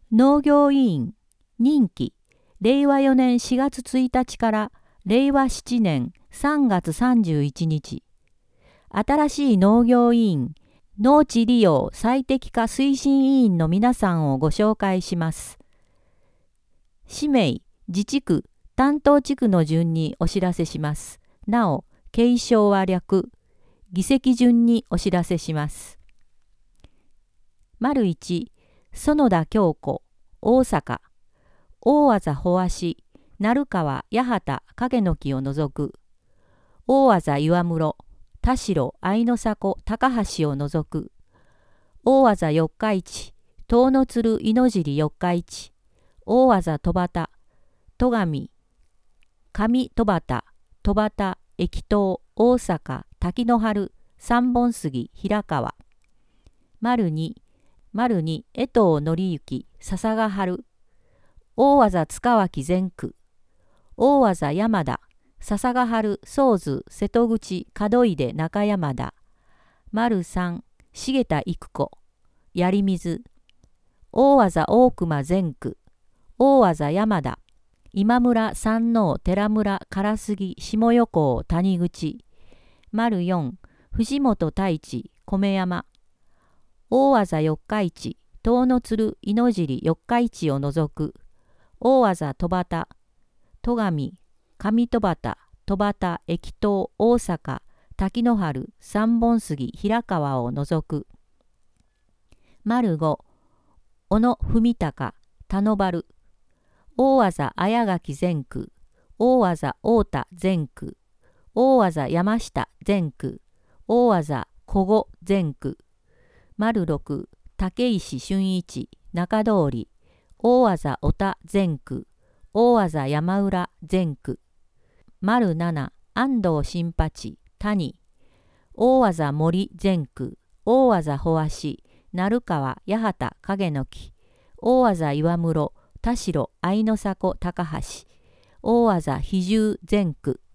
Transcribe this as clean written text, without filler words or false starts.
農業委員任期令和4年4月1日から令和7年3月31日。新しい農業委員、農地利用最適化推進委員の皆さんをご紹介します。氏名、自治区、担当地区の順にお知らせします。なお、継承は略、議席順にお知らせします。1、園田京子、大阪。大字穂足、鳴川、八幡、影の木を除く。大字岩室、田代、愛の迫、高橋を除く。大字四日市、遠野鶴、猪尻四日市。大字戸端、戸上、上戸端、戸端、駅東、大阪、滝の春、三本杉、平川。2、江藤紀之、笹ヶ春。大字塚脇前区。大字山田、笹ヶ春、宗津、瀬戸口、門出、中山田。3、重田育子、槍水。大字大隈前区。大字山田、今村、山王、寺村、唐杉、下横尾、谷口。4、藤本太一、米山。大字四日市、遠野鶴、猪尻四日市を除く。大字戸端、戸上、上戸端、戸端、駅東、大阪、滝の春、三本杉、平川を除く。5、小野文隆、田野原。大字綾垣前区。大字太田前区。大字山下前区。大字古後前区。6、竹石俊一、中通り。大字小田前区。大字山浦前区。7、安藤新八、谷。大字森前区。大字穂足、鳴川、八幡、影の木。大字岩室、田代、愛の迫、高橋。大字比重前区。